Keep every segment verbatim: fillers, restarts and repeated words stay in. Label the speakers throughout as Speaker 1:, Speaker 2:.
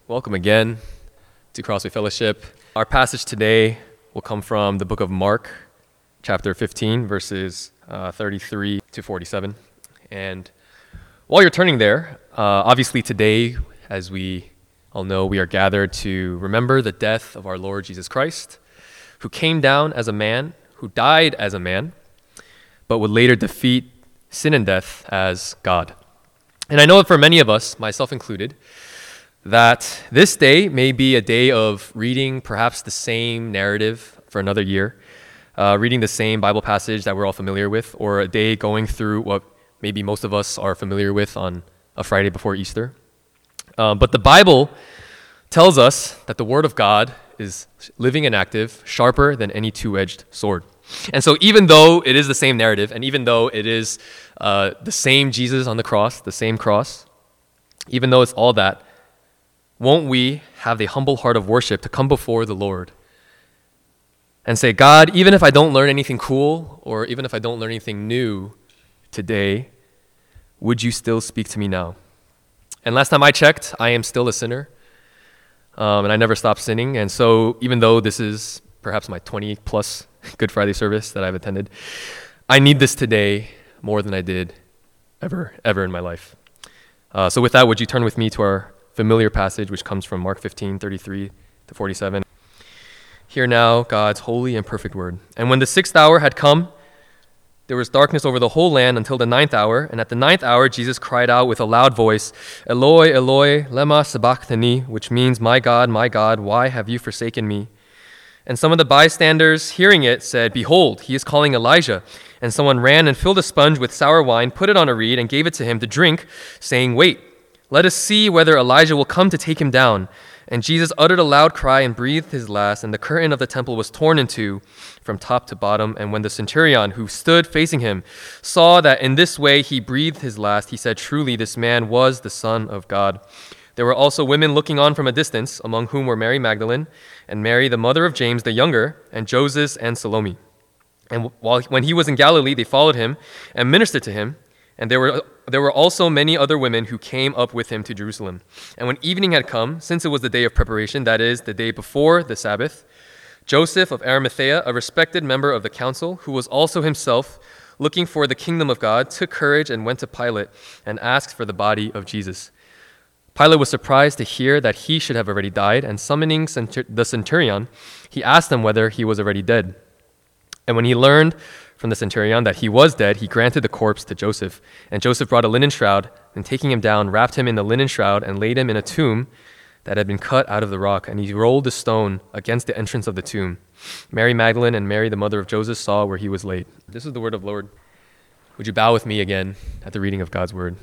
Speaker 1: Welcome again to Crossway Fellowship. Our passage today will come from the book of Mark, chapter fifteen, verses uh, thirty-three to forty-seven. And while you're turning there, uh, obviously today, as we all know, we are gathered to remember the death of our Lord Jesus Christ, who came down as a man, who died as a man, but would later defeat sin and death as God. And I know that for many of us, myself included, that this day may be a day of reading perhaps the same narrative for another year, uh, reading the same Bible passage that we're all familiar with, or a day going through what maybe most of us are familiar with on a Friday before Easter. Uh, but the Bible tells us that the Word of God is living and active, sharper than any two-edged sword. And so even though it is the same narrative, and even though it is uh, the same Jesus on the cross, the same cross, even though it's all that, won't we have the humble heart of worship to come before the Lord and say, God, even if I don't learn anything cool, or even if I don't learn anything new today, would you still speak to me now? And last time I checked, I am still a sinner, um, and I never stopped sinning. And so even though this is perhaps my twenty plus Good Friday service that I've attended, I need this today more than I did ever, ever in my life. Uh, so with that, would you turn with me to our familiar passage, which comes from Mark fifteen, thirty-three to forty-seven. Hear now God's holy and perfect word. And when the sixth hour had come, there was darkness over the whole land until the ninth hour. And at the ninth hour, Jesus cried out with a loud voice, Eloi, Eloi, lema sabachthani, which means, My God, my God, why have you forsaken me? And some of the bystanders, hearing it, said, Behold, he is calling Elijah. And someone ran and filled a sponge with sour wine, put it on a reed, and gave it to him to drink, saying, Wait, let us see whether Elijah will come to take him down. And Jesus uttered a loud cry and breathed his last, and the curtain of the temple was torn in two from top to bottom. And when the centurion who stood facing him saw that in this way he breathed his last, he said, Truly, this man was the Son of God. There were also women looking on from a distance, among whom were Mary Magdalene, and Mary, the mother of James the younger, and Joseph and Salome. And while when he was in Galilee, they followed him and ministered to him. And there were there were also many other women who came up with him to Jerusalem. And when evening had come, since it was the day of preparation, that is, the day before the Sabbath, Joseph of Arimathea, a respected member of the council, who was also himself looking for the kingdom of God, took courage and went to Pilate and asked for the body of Jesus. Pilate was surprised to hear that he should have already died, and summoning the centurion, he asked him whether he was already dead. And when he learned from the centurion that he was dead, he granted the corpse to Joseph. And Joseph brought a linen shroud, and taking him down, wrapped him in the linen shroud, and laid him in a tomb that had been cut out of the rock. And he rolled the stone against the entrance of the tomb. Mary Magdalene and Mary, the mother of Joseph, saw where he was laid. This is the word of the Lord. Would you bow with me again at the reading of God's word?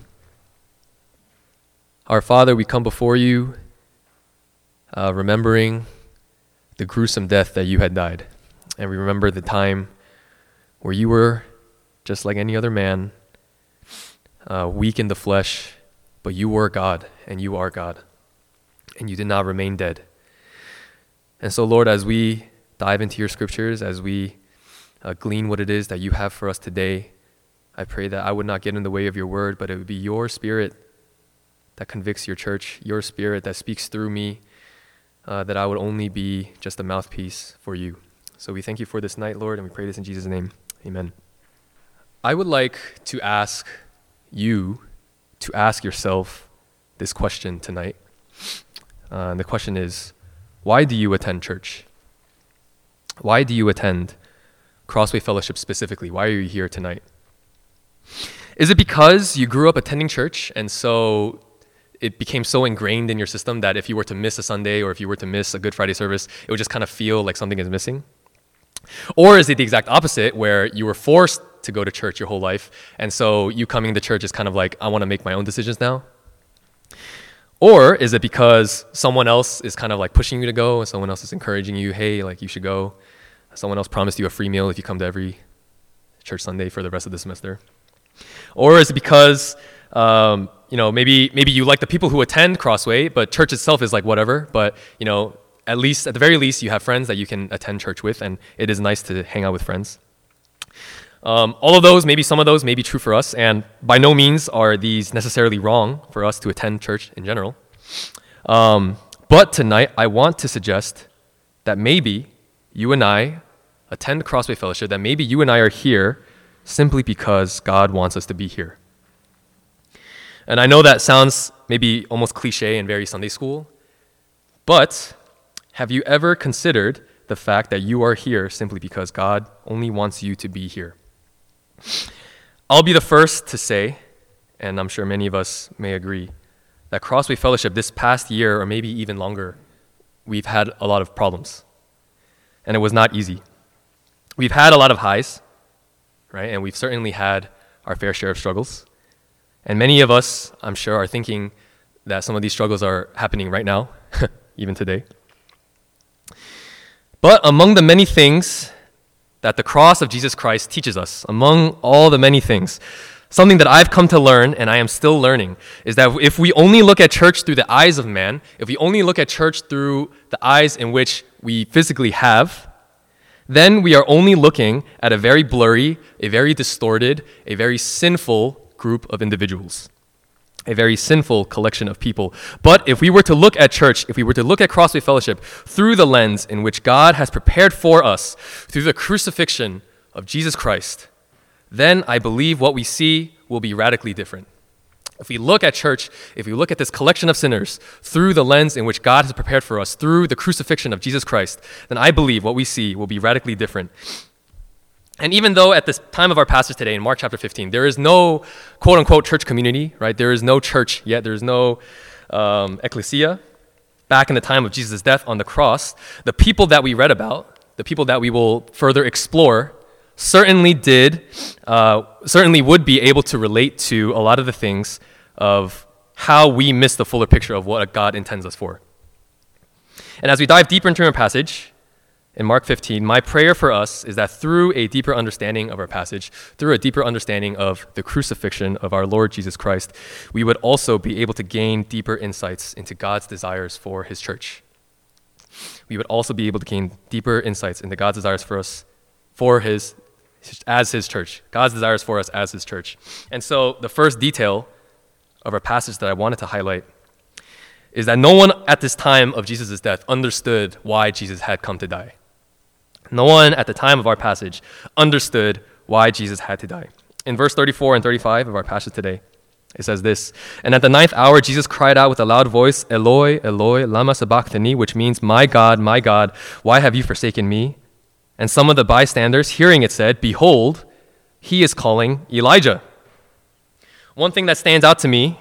Speaker 1: Our Father, we come before you, uh, remembering the gruesome death that you had died. And we remember the time where you were just like any other man, uh, weak in the flesh, but you were God, and you are God, and you did not remain dead. And so, Lord, as we dive into your scriptures, as we uh, glean what it is that you have for us today, I pray that I would not get in the way of your word, but it would be your spirit that convicts your church, your spirit that speaks through me, uh, that I would only be just a mouthpiece for you. So we thank you for this night, Lord, and we pray this in Jesus' name. Amen. I would like to ask you to ask yourself this question tonight. Uh, and the question is, why do you attend church? Why do you attend Crossway Fellowship specifically? Why are you here tonight? Is it because you grew up attending church and so it became so ingrained in your system that if you were to miss a Sunday or if you were to miss a Good Friday service, it would just kind of feel like something is missing? Or is it the exact opposite, where you were forced to go to church your whole life, and so you coming to church is kind of like, I want to make my own decisions now? Or is it because someone else is kind of like pushing you to go, and someone else is encouraging you, hey, like you should go. Someone else promised you a free meal if you come to every church Sunday for the rest of the semester? Or is it because, um, you know, maybe maybe you like the people who attend Crossway, but church itself is like whatever, but, you know, at least, at the very least, you have friends that you can attend church with, and it is nice to hang out with friends. Um, all of those, maybe some of those may be true for us, and by no means are these necessarily wrong for us to attend church in general. Um, But tonight, I want to suggest that maybe you and I attend Crossway Fellowship, that maybe you and I are here simply because God wants us to be here. And I know that sounds maybe almost cliche and very Sunday school, but have you ever considered the fact that you are here simply because God only wants you to be here? I'll be the first to say, and I'm sure many of us may agree, that Crossway Fellowship this past year, or maybe even longer, we've had a lot of problems. And it was not easy. We've had a lot of highs, right? And we've certainly had our fair share of struggles. And many of us, I'm sure, are thinking that some of these struggles are happening right now, even today. But among the many things that the cross of Jesus Christ teaches us, among all the many things, something that I've come to learn, and I am still learning, is that if we only look at church through the eyes of man, if we only look at church through the eyes in which we physically have, then we are only looking at a very blurry, a very distorted, a very sinful group of individuals, a very sinful collection of people. But if we were to look at church, if we were to look at Crossway Fellowship through the lens in which God has prepared for us through the crucifixion of Jesus Christ, then I believe what we see will be radically different. If we look at church, if we look at this collection of sinners through the lens in which God has prepared for us through the crucifixion of Jesus Christ, then I believe what we see will be radically different. And even though at this time of our passage today in Mark chapter fifteen, there is no quote-unquote church community, right? There is no church yet. There is no um, ecclesia. Back in the time of Jesus' death on the cross, the people that we read about, the people that we will further explore, certainly did, uh, certainly would be able to relate to a lot of the things of how we miss the fuller picture of what God intends us for. And as we dive deeper into our passage, in Mark fifteen, my prayer for us is that through a deeper understanding of our passage, through a deeper understanding of the crucifixion of our Lord Jesus Christ, we would also be able to gain deeper insights into God's desires for his church. We would also be able to gain deeper insights into God's desires for us, for his, as his church, God's desires for us as his church. And so the first detail of our passage that I wanted to highlight is that no one at this time of Jesus' death understood why Jesus had come to die. No one at the time of our passage understood why Jesus had to die. In verse thirty-four and thirty-five of our passage today, it says this, "And at the ninth hour, Jesus cried out with a loud voice, 'Eloi, Eloi, lama sabachthani,' which means, 'My God, my God, why have you forsaken me?' And some of the bystanders, hearing it, said, 'Behold, he is calling Elijah.'" One thing that stands out to me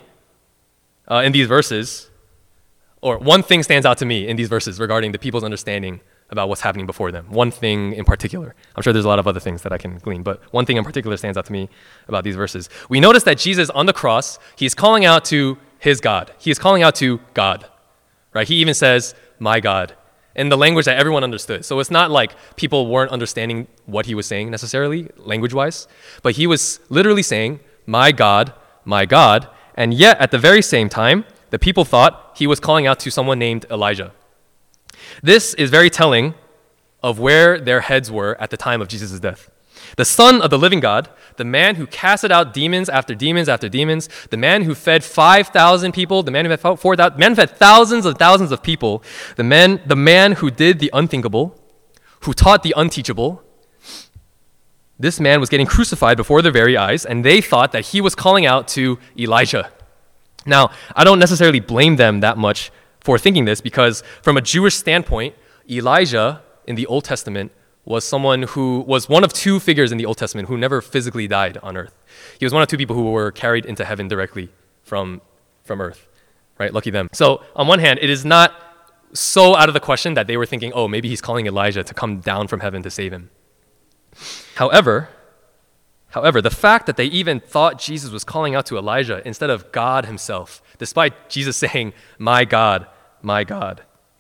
Speaker 1: uh, in these verses, or one thing stands out to me in these verses regarding the people's understanding about what's happening before them. One thing in particular. I'm sure there's a lot of other things that I can glean, but one thing in particular stands out to me about these verses. We notice that Jesus on the cross, he's calling out to his God. He is calling out to God, right? He even says, "My God," in the language that everyone understood. So it's not like people weren't understanding what he was saying necessarily, language-wise, but he was literally saying, "My God, my God," and yet at the very same time, the people thought he was calling out to someone named Elijah. This is very telling of where their heads were at the time of Jesus' death. The Son of the living God, the man who casted out demons after demons after demons, the man who fed five thousand people, the man who fed four thousand, the man who fed thousands and thousands of people, the man, the man who did the unthinkable, who taught the unteachable, this man was getting crucified before their very eyes, and they thought that he was calling out to Elijah. Now, I don't necessarily blame them that much for thinking this, because from a Jewish standpoint, Elijah in the Old Testament was someone who was one of two figures in the Old Testament who never physically died on earth. He was one of two people who were carried into heaven directly from, from earth, right? Lucky them. So on one hand, it is not so out of the question that they were thinking, oh, maybe he's calling Elijah to come down from heaven to save him. However, However, the fact that they even thought Jesus was calling out to Elijah instead of God himself, despite Jesus saying, "My God, my God,"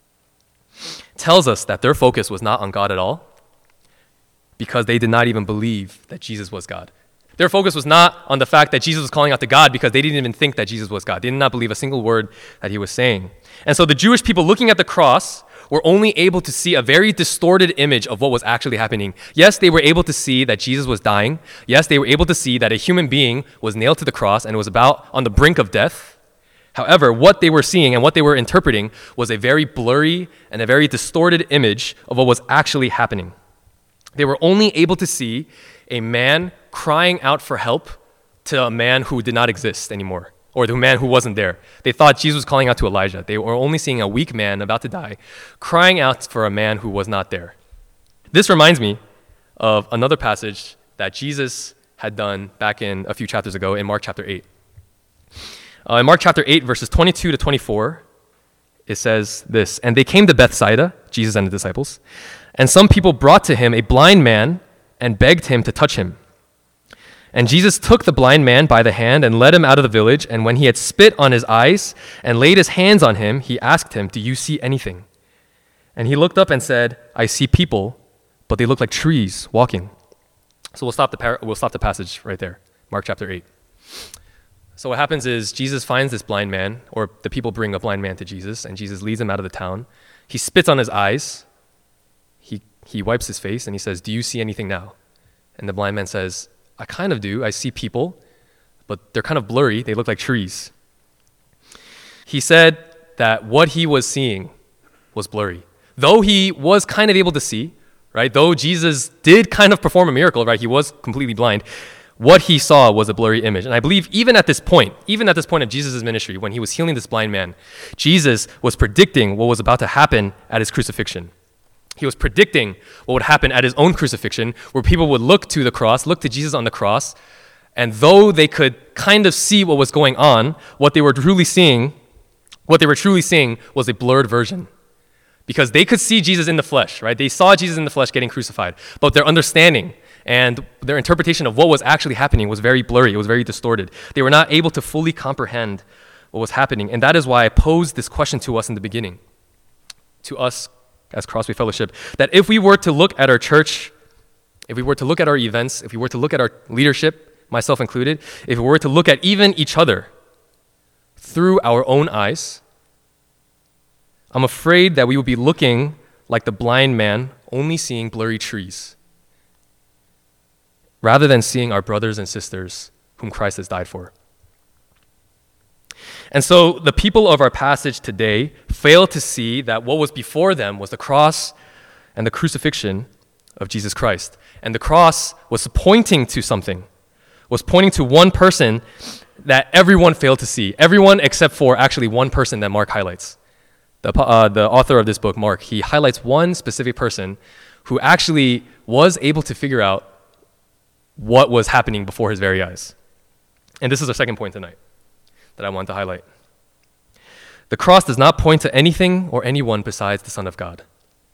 Speaker 1: tells us that their focus was not on God at all, because they did not even believe that Jesus was God. Their focus was not on the fact that Jesus was calling out to God, because they didn't even think that Jesus was God. They did not believe a single word that he was saying. And so the Jewish people looking at the cross were only able to see a very distorted image of what was actually happening. Yes, they were able to see that Jesus was dying. Yes, they were able to see that a human being was nailed to the cross and was about on the brink of death. However, what they were seeing and what they were interpreting was a very blurry and a very distorted image of what was actually happening. They were only able to see a man crying out for help to a man who did not exist anymore, or to a man who wasn't there. They thought Jesus was calling out to Elijah. They were only seeing a weak man about to die, crying out for a man who was not there. This reminds me of another passage that Jesus had done back in a few chapters ago in Mark chapter eight. Uh, in Mark chapter eight, verses twenty-two to twenty-four, it says this, "And they came to Bethsaida, Jesus and the disciples, and some people brought to him a blind man and begged him to touch him. And Jesus took the blind man by the hand and led him out of the village, and when he had spit on his eyes and laid his hands on him, he asked him, 'Do you see anything?' And he looked up and said, 'I see people, but they look like trees walking.'" So we'll stop the par- we'll stop the passage right there, Mark chapter eight. So what happens is Jesus finds this blind man, or the people bring a blind man to Jesus, and Jesus leads him out of the town. He spits on his eyes. He he wipes his face, and he says, "Do you see anything now?" And the blind man says, "I kind of do. I see people, but they're kind of blurry. They look like trees." He said that what he was seeing was blurry. Though he was kind of able to see, right? Though Jesus did kind of perform a miracle, right? He was completely blind. What he saw was a blurry image. And I believe even at this point, even at this point of Jesus' ministry, when he was healing this blind man, Jesus was predicting what was about to happen at his crucifixion. He was predicting what would happen at his own crucifixion, where people would look to the cross, look to Jesus on the cross, and though they could kind of see what was going on, what they were truly seeing, what they were truly seeing was a blurred version. Because they could see Jesus in the flesh, right? They saw Jesus in the flesh getting crucified, but their understanding and their interpretation of what was actually happening was very blurry. It was very distorted. They were not able to fully comprehend what was happening. And that is why I posed this question to us in the beginning, to us as Crossway Fellowship, that if we were to look at our church, if we were to look at our events, if we were to look at our leadership, myself included, if we were to look at even each other through our own eyes, I'm afraid that we would be looking like the blind man, only seeing blurry trees, rather than seeing our brothers and sisters whom Christ has died for. And so the people of our passage today fail to see that what was before them was the cross and the crucifixion of Jesus Christ. And the cross was pointing to something, was pointing to one person that everyone failed to see. Everyone except for actually one person that Mark highlights. The, uh, the author of this book, Mark, he highlights one specific person who actually was able to figure out what was happening before his very eyes. And this is our second point tonight that I want to highlight. The cross does not point to anything or anyone besides the Son of God.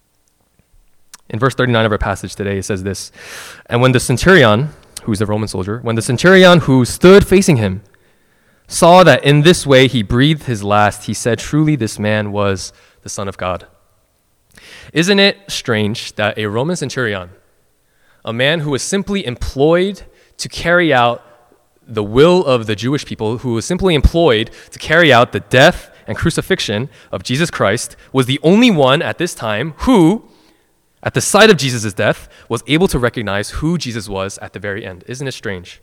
Speaker 1: In verse thirty-nine of our passage today, it says this, "And when the centurion," who's the Roman soldier, "when the centurion who stood facing him saw that in this way he breathed his last, he said, 'Truly this man was the Son of God.'" Isn't it strange that a Roman centurion, a man who was simply employed to carry out the will of the Jewish people, who was simply employed to carry out the death and crucifixion of Jesus Christ, was the only one at this time who, at the sight of Jesus' death, was able to recognize who Jesus was at the very end? Isn't it strange?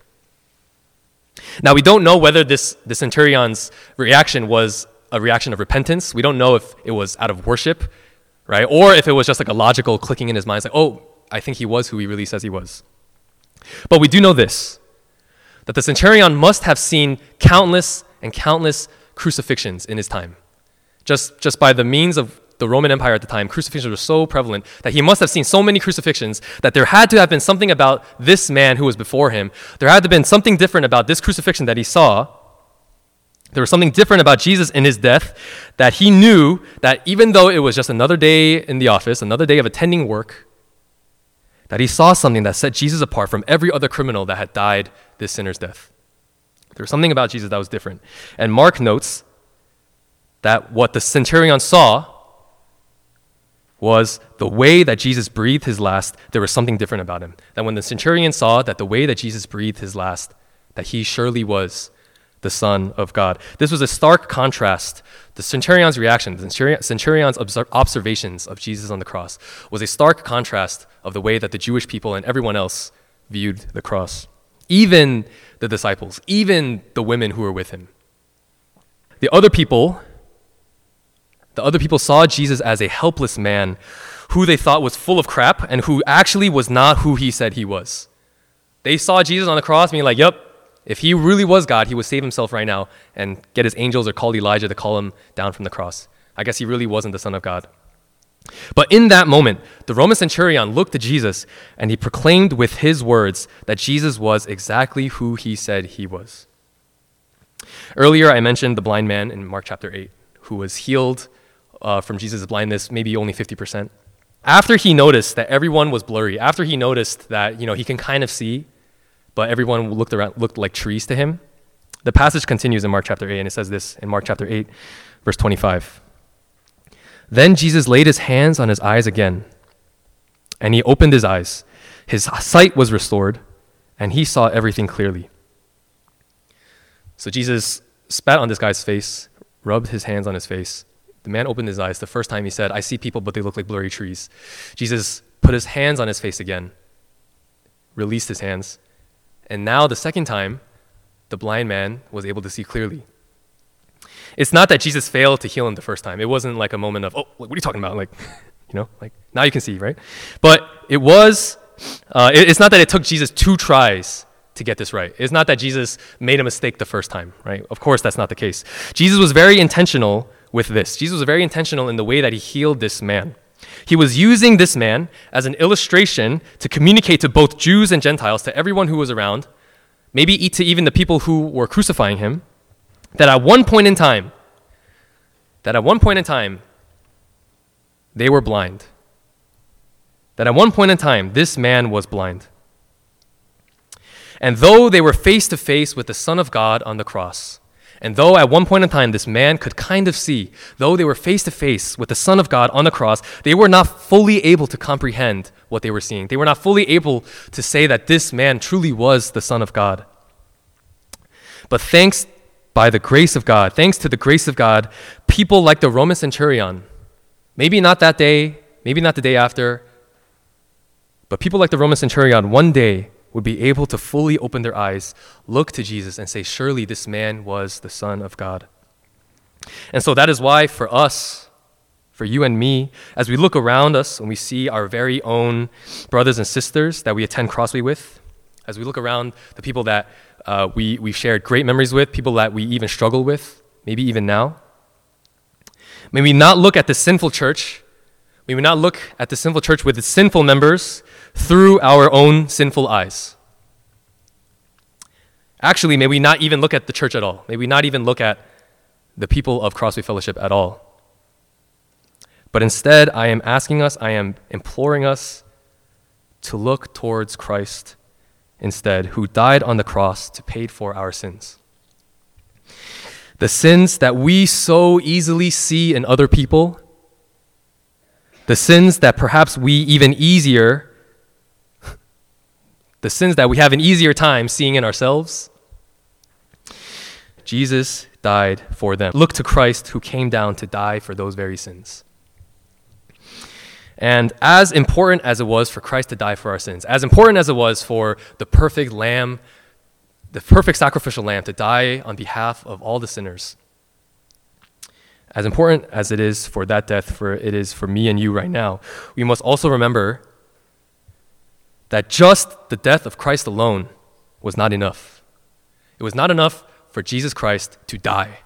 Speaker 1: Now, we don't know whether this the centurion's reaction was a reaction of repentance. We don't know if it was out of worship, right? Or if it was just like a logical clicking in his mind, it's like, oh, I think he was who he really says he was. But we do know this, that the centurion must have seen countless and countless crucifixions in his time. Just, just by the means of the Roman Empire at the time, crucifixions were so prevalent that he must have seen so many crucifixions that there had to have been something about this man who was before him. There had to have been something different about this crucifixion that he saw. There was something different about Jesus in his death, that he knew that even though it was just another day in the office, another day of attending work, that he saw something that set Jesus apart from every other criminal that had died this sinner's death. There was something about Jesus that was different. And Mark notes that what the centurion saw was the way that Jesus breathed his last, there was something different about him. That when the centurion saw that the way that Jesus breathed his last, that he surely was the Son of God. This was a stark contrast. The centurion's reaction, the centurion's observations of Jesus on the cross was a stark contrast of the way that the Jewish people and everyone else viewed the cross. Even the disciples, even the women who were with him. The other people, the other people saw Jesus as a helpless man who they thought was full of crap and who actually was not who he said he was. They saw Jesus on the cross being like, yep, if he really was God, he would save himself right now and get his angels or call Elijah to call him down from the cross. I guess he really wasn't the Son of God. But in that moment, the Roman centurion looked to Jesus and he proclaimed with his words that Jesus was exactly who he said he was. Earlier, I mentioned the blind man in Mark chapter eight who was healed uh, from Jesus' blindness, maybe only fifty percent. After he noticed that everyone was blurry, after he noticed that, you know, he can kind of see, but everyone looked around, looked like trees to him, the passage continues in Mark chapter eight, and it says this in Mark chapter eight, verse twenty-five. Then Jesus laid his hands on his eyes again, and he opened his eyes. His sight was restored, and he saw everything clearly. So Jesus spat on this guy's face, rubbed his hands on his face. The man opened his eyes. The first time he said, I see people, but they look like blurry trees. Jesus put his hands on his face again, released his hands. And now the second time, the blind man was able to see clearly. It's not that Jesus failed to heal him the first time. It wasn't like a moment of, oh, what are you talking about? Like, you know, like now you can see, right? But it was, uh, it, it's not that it took Jesus two tries to get this right. It's not that Jesus made a mistake the first time, right? Of course, that's not the case. Jesus was very intentional with this. Jesus was very intentional in the way that he healed this man. He was using this man as an illustration to communicate to both Jews and Gentiles, to everyone who was around, maybe to even the people who were crucifying him, that at one point in time, that at one point in time, they were blind. That at one point in time, this man was blind. And though they were face to face with the Son of God on the cross, and though at one point in time this man could kind of see, though they were face to face with the Son of God on the cross, they were not fully able to comprehend what they were seeing. They were not fully able to say that this man truly was the Son of God. But thanks by the grace of God, thanks to the grace of God, people like the Roman centurion, maybe not that day, maybe not the day after, but people like the Roman centurion one day would be able to fully open their eyes, look to Jesus and say, surely this man was the Son of God. And so that is why for us, for you and me, as we look around us and we see our very own brothers and sisters that we attend Crossway with, as we look around the people that uh, we, we've shared great memories with, people that we even struggle with, maybe even now, may we not look at the sinful church, may we not look at the sinful church with its sinful members through our own sinful eyes. Actually, may we not even look at the church at all. May we not even look at the people of Crossway Fellowship at all. But instead, I am asking us, I am imploring us to look towards Christ instead, who died on the cross to pay for our sins. The sins that we so easily see in other people, the sins that perhaps we even easier, the sins that we have an easier time seeing in ourselves, Jesus died for them. Look to Christ who came down to die for those very sins. And as important as it was for Christ to die for our sins, as important as it was for the perfect lamb, the perfect sacrificial lamb to die on behalf of all the sinners, as important as it is for that death, for it is for me and you right now, we must also remember that just the death of Christ alone was not enough. It was not enough for Jesus Christ to die.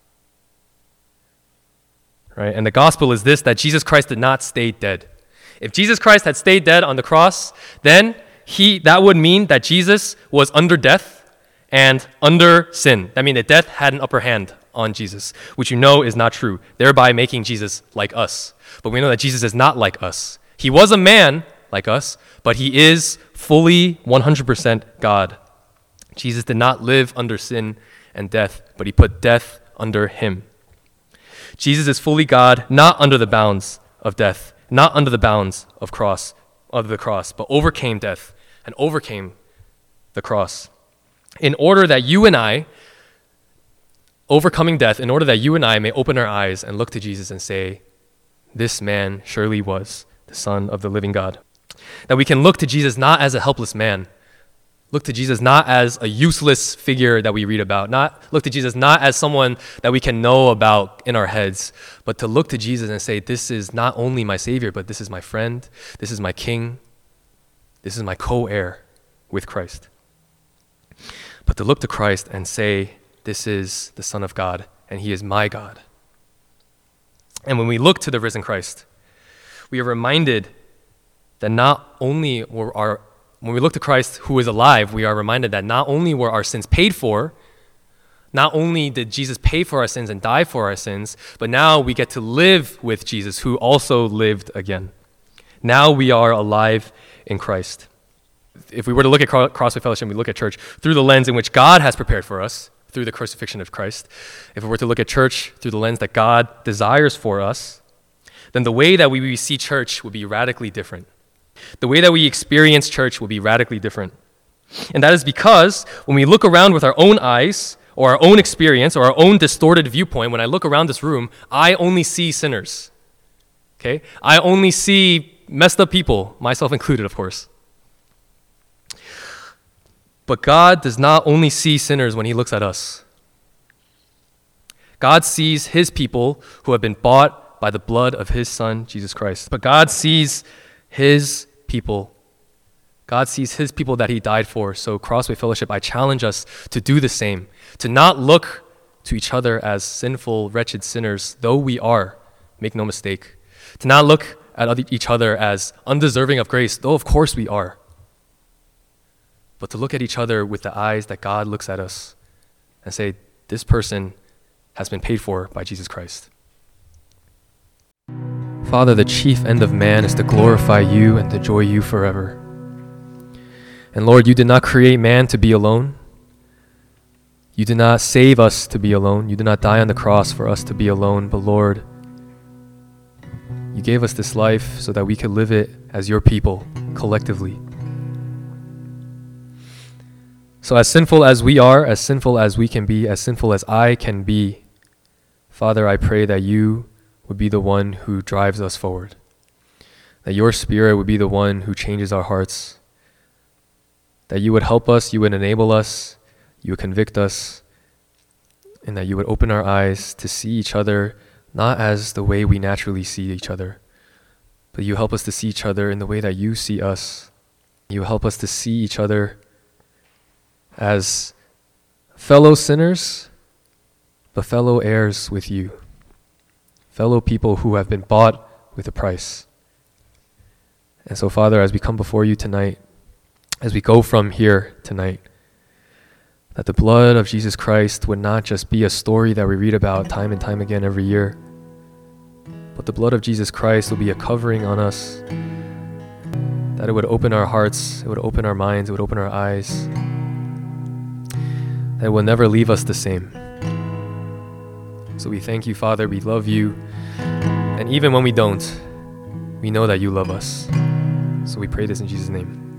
Speaker 1: Right? And the gospel is this, that Jesus Christ did not stay dead. If Jesus Christ had stayed dead on the cross, then he that would mean that Jesus was under death and under sin. That means that death had an upper hand on Jesus, which you know is not true, thereby making Jesus like us. But we know that Jesus is not like us. He was a man like us, but he is fully one hundred percent God. Jesus did not live under sin and death, but he put death under him. Jesus is fully God, not under the bounds of death, not under the bounds of cross, of the cross, but overcame death and overcame the cross. In order that you and I, overcoming death, in order that you and I may open our eyes and look to Jesus and say, this man surely was the Son of the living God. That we can look to Jesus not as a helpless man, Look to Jesus not as a useless figure that we read about, not look to Jesus not as someone that we can know about in our heads, but to look to Jesus and say, this is not only my Savior, but this is my friend, this is my King, this is my co-heir with Christ. But to look to Christ and say, this is the Son of God, and he is my God. And when we look to the risen Christ, we are reminded that not only were our When we look to Christ who is alive, we are reminded that not only were our sins paid for, not only did Jesus pay for our sins and die for our sins, but now we get to live with Jesus who also lived again. Now we are alive in Christ. If we were to look at Crossway Fellowship, we look at church through the lens in which God has prepared for us through the crucifixion of Christ. If we were to look at church through the lens that God desires for us, then the way that we see church would be radically different. The way that we experience church will be radically different. And that is because when we look around with our own eyes or our own experience or our own distorted viewpoint, when I look around this room, I only see sinners. Okay? I only see messed up people, myself included, of course. But God does not only see sinners when he looks at us. God sees his people who have been bought by the blood of his Son, Jesus Christ. But God sees his people. God sees his people that he died for. So Crossway Fellowship, I challenge us to do the same, to not look to each other as sinful, wretched sinners, though we are, make no mistake. To not look at each other as undeserving of grace, though of course we are. But to look at each other with the eyes that God looks at us and say, this person has been paid for by Jesus Christ. Father, the chief end of man is to glorify you and to enjoy you forever. And Lord, you did not create man to be alone. You did not save us to be alone. You did not die on the cross for us to be alone. But Lord, you gave us this life so that we could live it as your people, collectively. So as sinful as we are, as sinful as we can be, as sinful as I can be, Father, I pray that you would be the one who drives us forward. That your Spirit would be the one who changes our hearts. That you would help us, you would enable us, you would convict us, and that you would open our eyes to see each other not as the way we naturally see each other, but you help us to see each other in the way that you see us. You help us to see each other as fellow sinners, but fellow heirs with you. Fellow people who have been bought with a price. And so, Father, as we come before you tonight, as we go from here tonight, that the blood of Jesus Christ would not just be a story that we read about time and time again every year, but the blood of Jesus Christ will be a covering on us, that it would open our hearts, it would open our minds, it would open our eyes, that it will never leave us the same. So we thank you, Father, we love you, and even when we don't, we know that you love us. So we pray this in Jesus' name.